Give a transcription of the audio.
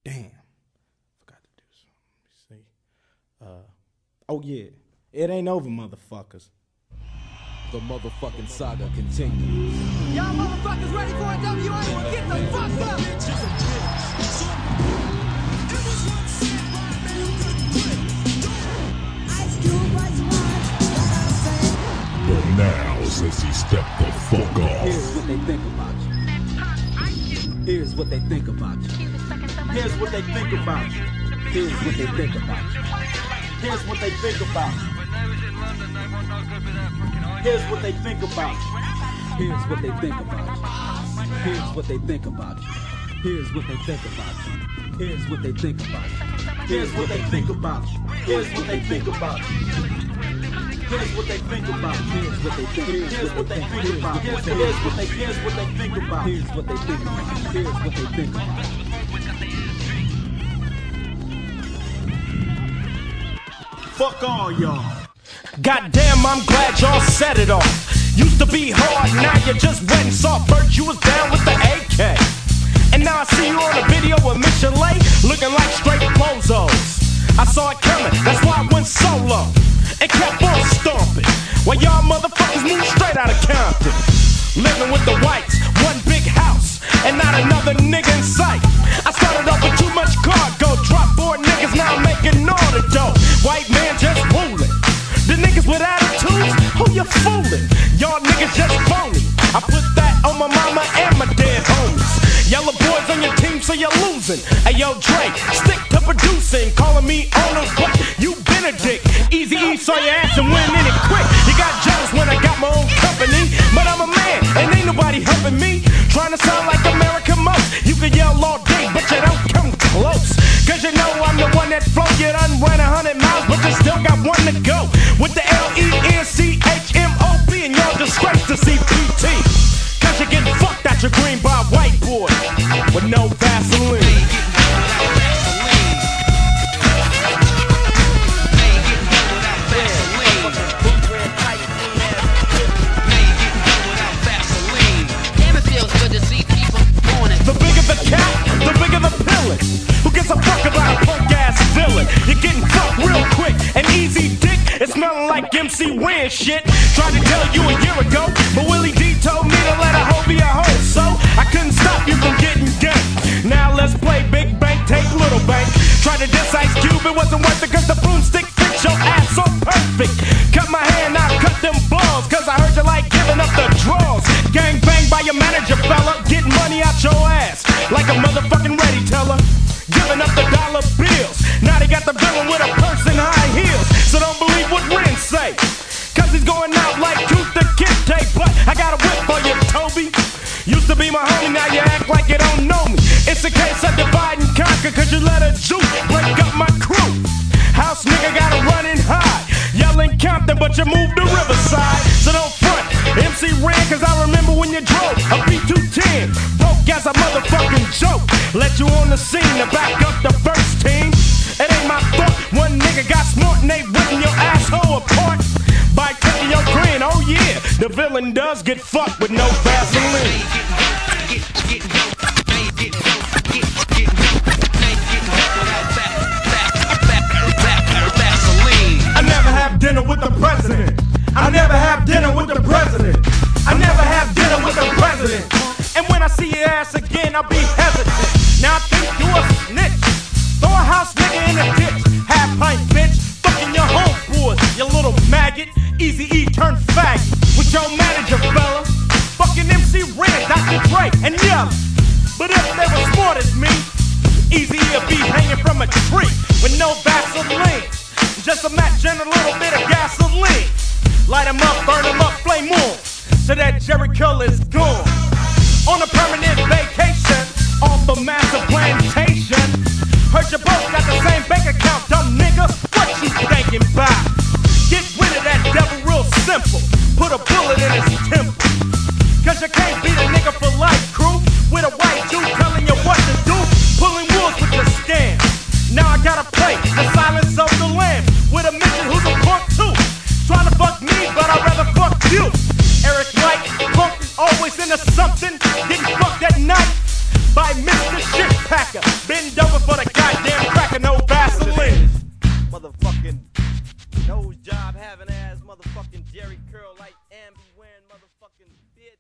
Damn. Forgot to do something. Let me see. Oh, yeah. It ain't over, motherfuckers. The motherfucking saga continues. Y'all motherfuckers ready for a WA? Well, get the fuck up! But now, since he stepped the fuck off, here's what they think about you. Here's what they think about you. Here's what they think about you. Here's what they think about you. Here's what they think about you. Here's what they think about you. Here's what they think about you. Here's what they think about you. Here's what they think about you. Here's what they think about you. Here's what they think about you. Here's what they think about you. Here's what they think about. Here's what they think. Here's what they think about. Here's what they think about. Here's what they think about. Here's what they think about. Fuck all y'all. Goddamn, I'm glad y'all set it off. Used to be hard, now you just wet and soft. First you was down with the AK, and now I see you on a video with Michelet, looking like straight bozos. I saw it coming, that's why I went solo and kept on stomping, while y'all motherfuckers moved straight out of Compton. Living with the whites, one big house, and not another nigga in sight. I started off with too much cargo, dropped 4 niggas, now I'm making all the dough. White man just ruling. The niggas with attitudes, who you fooling? Y'all niggas just phony. I put that on my mama and my dead homies. Yellow boys on your team, so you're losing. Hey yo, Dre, stick to producing. Calling me owner, but you been a dick. Easy E saw your ass and went in it quick. You got jealous when I got my own company, but I'm a man and ain't nobody helping me. Trying to sound like America most. You can yell all day, but you don't come close. Cause you know I'm the one that flow. You done ran 100 miles, but you still got one to go. With the LENCHMOB and y'all disgrace to CPT. Cause you get fucked out your green by a white boy with no Vaseline. The bigger the cat, the bigger the pillin'. Who gives a fuck about a punk ass villain? You're getting fucked real quick and easy dick. It's smelling like MC Win shit. Tried to tell you a year ago, but Willie D told me to let a hoe be a hoe, so I couldn't stop you from getting ganked. Now let's play Big Bank, take Little Bank. Tried to diss Ice Cube, it wasn't worth it cause the broomstick fits your ass so perfect. Cut my hand out, cut them balls, cause I heard you like giving up the draws. Gang bang by your manager, fella, getting money out your ass like a motherfucking ready teller. Giving up the dollar bills. Now they got the villain with a purse and high heels. So don't believe what Ren say, cause he's going out like Tooth the Kid. But I got a whip for you, Toby. Used to be my homie, now you act like you don't know me. It's a case of divide and conquer, cause you let a juke break up my crew. House nigga gotta run and hide, yelling Compton, but you moved to Riverside. So don't front, MC Ren, cause I remember when you drove a B210, broke as a motherfucking joke. Let you on the scene to back up the first team. It ain't my fault, one nigga got smart and they ripping your asshole apart by taking your grin. Oh yeah, the villain does get fucked with no Vaseline. I never have dinner with the president. I never have dinner with the president. I never have dinner with the president. And when I see your ass again, I'll be hesitant. Now I think you a snitch. Throw a house nigga in a ditch. Half pint bitch, fucking your homeboys, you little maggot. Easy E turned faggot with your manager, fella. Fucking MC Ren, Dr. Dre, and Yella. But if they were smart as me, Easy E'll be hanging from a tree with no Vaseline. Just a match and a little bit of gasoline. Light 'em up, burn 'em up, flame on, so that Jerry Curl is gone. On a permanent vacation, off a massive plantation. Heard you both got the same bank account, dumb nigga. What you thinking about? Get rid of that devil real simple. Put a bullet in his temple. Cause you can't beat a nigga for life, crew. With a white dude telling you what to do. Pulling wolves with your scam. Now I gotta play the silence of the lamb with a mission who's a punk too. Trying to fuck me, but I'd rather fuck you. Eric White, punk, always into something. Getting fucked at night by Mr. Shit Pack. Bend over for the goddamn cracker, no Vaseline. Motherfucking nose job having ass, motherfucking Jerry curl like Ambi wearing motherfucking bitch.